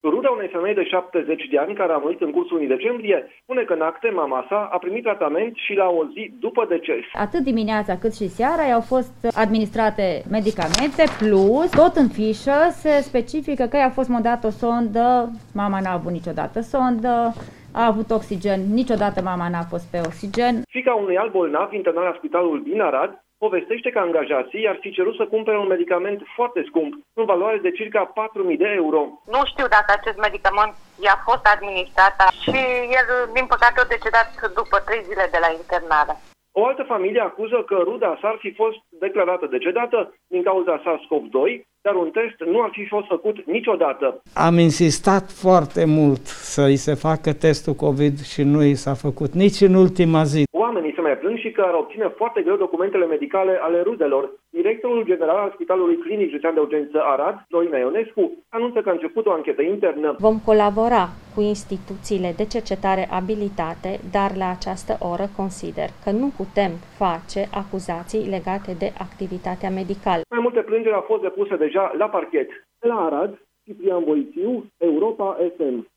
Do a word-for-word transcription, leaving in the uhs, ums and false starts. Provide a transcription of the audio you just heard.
Ruda unei femei de șaptezeci de ani care a murit în cursul lunii decembrie spune că în acte mama sa a primit tratament și la o zi după deces. Atât dimineața cât și seara i-au fost administrate medicamente, plus tot în fișă se specifică că i-a fost montat o sondă, mama n-a avut niciodată sondă, a avut oxigen, niciodată mama n-a fost pe oxigen. Fiica unui alt bolnav internat la spitalul din Arad povestește că angajații ar fi cerut să cumpere un medicament foarte scump, în valoare de circa patru mii de euro. Nu știu dacă acest medicament i-a fost administrat și el, din păcate, a decedat după trei zile de la internare. O altă familie acuză că ruda s-ar fi fost declarată decedată din cauza SARS-CoV doi, dar un test nu ar fi fost făcut niciodată. Am insistat foarte mult să îi se facă testul COVID și nu i s-a făcut nici în ultima zi. Oamenii se mai plâng și că ar obține foarte greu documentele medicale ale rudelor. Directorul general al Spitalului Clinic Județean de Urgență Arad, Dorina Ionescu, anunță că a început o anchetă internă. Vom colabora cu instituțiile de cercetare abilitate, dar la această oră consider că nu putem face acuzații legate de activitatea medicală. Mai multe plângeri au fost depuse deja la parchet. La Arad, Ciprian Voițiu, Europa F M.